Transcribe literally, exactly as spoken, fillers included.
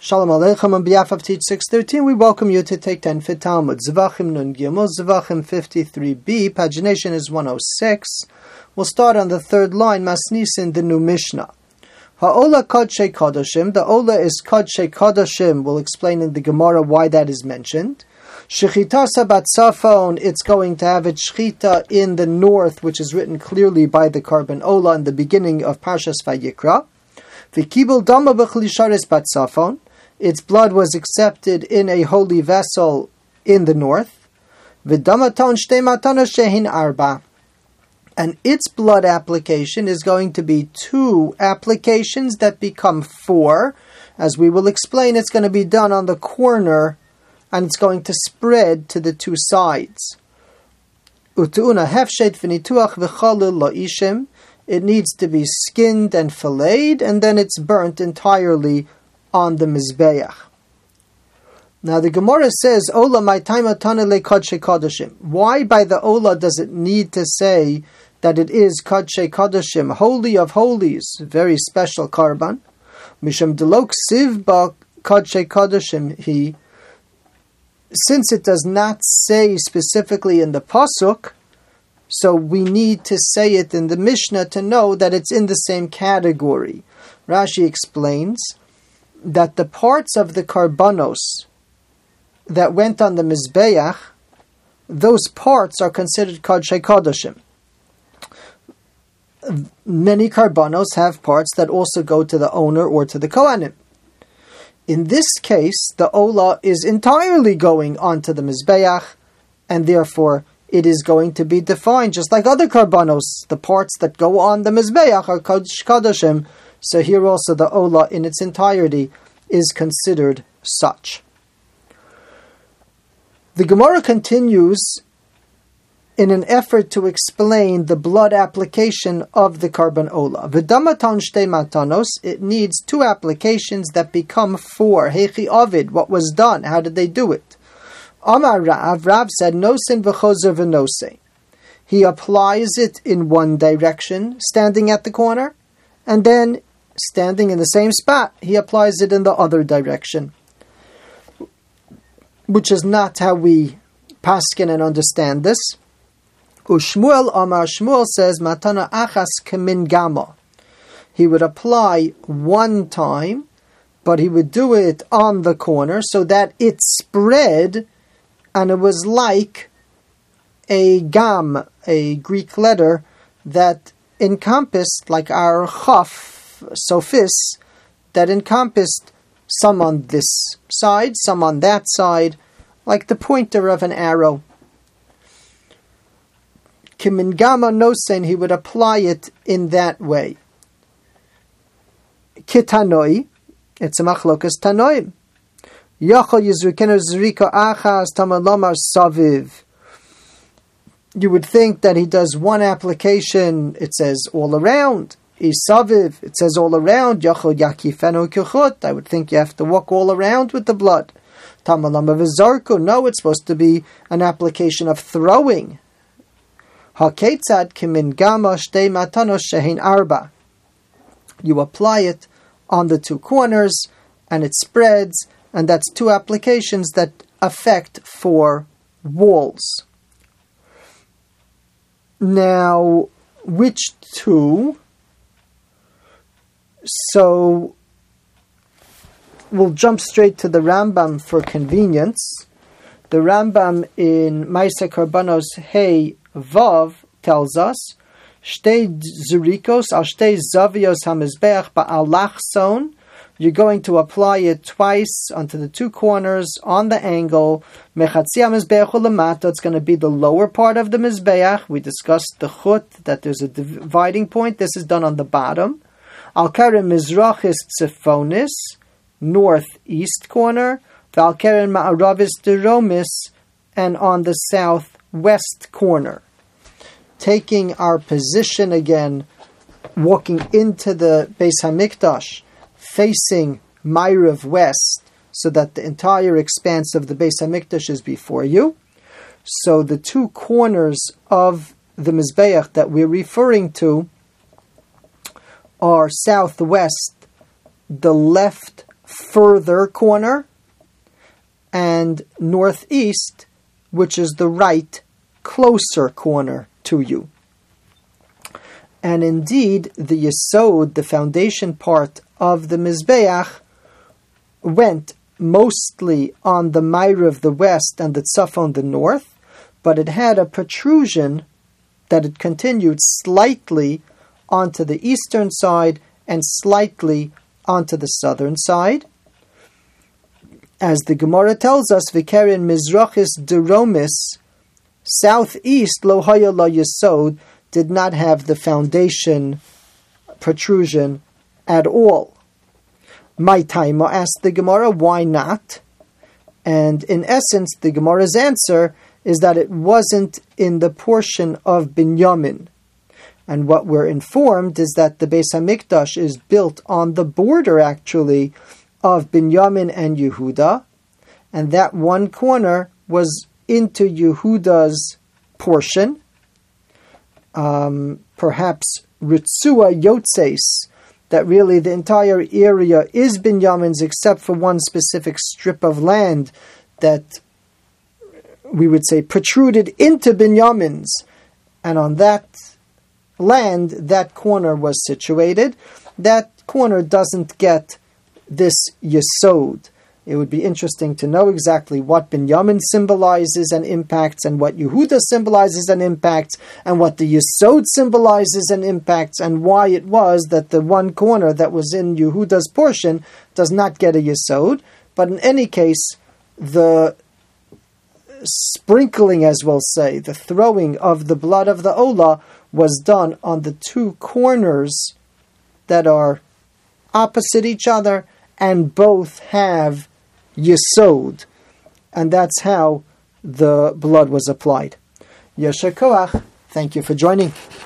Shalom Aleichem. On behalf of Teach six thirteen, we welcome you to take ten Fit Talmud. Zvachim Nun Gimel, Zvachim fifty-three b, pagination is one oh six. We'll start on the third line, Masnisin, the new Mishnah. Ha'ola Kodshei Kodoshim, the Ola is Kodshei Kodoshim. We'll explain in the Gemara why that is mentioned. Shechita Sabat Safon, it's going to have its Shechita in the north, which is written clearly by the Karban Ola in the beginning of Parshas Vayikra. V'kibul Dama B'chlisharis Bat Safon, its blood was accepted in a holy vessel in the north. V'damaton shtei matanos shehin arba, and its blood application is going to be two applications that become four. As we will explain, it's going to be done on the corner, and it's going to spread to the two sides. Utuuna hefshet v'nituach v'chalil la'ishim, it needs to be skinned and filleted, and then it's burnt entirely on the Mizbeach. Now the Gemara says, Ola my time atanele Kodshei Kodoshim. Why by the Ola does it need to say that it is Kodshei Kodoshim, holy of holies, very special karban? Misham delok sivba Kodshei Kodoshim he. Since it does not say specifically in the pasuk, so we need to say it in the Mishnah to know that it's in the same category. Rashi explains that the parts of the karbanos that went on the Mizbeach, those parts are considered Kodshei Kodoshim. Many karbanos have parts that also go to the owner or to the Kohanim. In this case, the Ola is entirely going onto the Mizbeach, and therefore it is going to be defined just like other karbanos. The parts that go on the Mizbeach are Kodshei Kodoshim. So here also the Ola in its entirety is considered such. The Gemara continues in an effort to explain the blood application of the Karban Ola. V'damaton shtei matanos, it needs two applications that become four. Hechi Ovid, what was done? How did they do it? Amar Rav, Rav said, Nosin v'chozer v'nosei. He applies it in one direction, standing at the corner, and then standing in the same spot, he applies it in the other direction, which is not how we paskin and understand this. Ushmuel Amar, Shmuel says, Matana achas kemin gama. He would apply one time, but he would do it on the corner so that it spread, and it was like a gam, a Greek letter that encompassed, like our chaf, sophis, that encompassed some on this side, some on that side, like the pointer of an arrow. Kimingama nosen, he would apply it in that way. Kitanoi, it's a machlokas tanoim. Yachol yizrikenu zrika achas tamalomar saviv. You would think that he does one application, it says all around. Isaviv, it says all around. Yachol yakifenu kuchut. I would think you have to walk all around with the blood. Tamalama v'zarku. No, it's supposed to be an application of throwing. Haketzad kimin gama shtei matanos shehin arba. You apply it on the two corners, and it spreads, and that's two applications that affect four walls. Now, which two? So, we'll jump straight to the Rambam for convenience. The Rambam in Maaseh Karbanos Hey Vav tells us, Shtei zurikos al shtei zavios hamizbeach ba'alachson. You're going to apply it twice onto the two corners on the angle. Mechatzi hamizbeach u'lamata. It's going to be the lower part of the mizbeach. We discussed the chut, that there's a dividing point. This is done on the bottom. Al keren mizrachis tzifonis, northeast corner. Val keren ma'aravis deromis, and on the southwest corner. Taking our position again, walking into the Beis Hamikdash, facing Ma'ariv west, so that the entire expanse of the Beis Hamikdash is before you. So the two corners of the Mizbeach that we're referring to are southwest, the left further corner, and northeast, which is the right closer corner to you. And indeed, the Yesod, the foundation part of the Mizbeach, went mostly on the Ma'ariv, the west, and the Tzafon, the north, but it had a protrusion that it continued slightly onto the eastern side and slightly onto the southern side. As the Gemara tells us, V'keren Mizrachis Deromis, southeast, Lo Haya La Yesod, did not have the foundation protrusion at all. My taima, asked the Gemara, why not? And in essence, the Gemara's answer is that it wasn't in the portion of Binyamin. And what we're informed is that the Beis HaMikdash is built on the border, actually, of Binyamin and Yehuda, and that one corner was into Yehuda's portion, um, perhaps Ritzua Yotzes, that really the entire area is Binyamin's except for one specific strip of land that we would say protruded into Binyamin's, and on that land that corner was situated. That corner doesn't get this Yesod. It would be interesting to know exactly what Binyamin symbolizes and impacts, and what Yehuda symbolizes and impacts, and what the Yesod symbolizes and impacts, and why it was that the one corner that was in Yehuda's portion does not get a Yesod. But in any case, the sprinkling, as we'll say, the throwing of the blood of the Olah was done on the two corners that are opposite each other, and both have Yesod, and that's how the blood was applied. Yasher Koach, thank you for joining.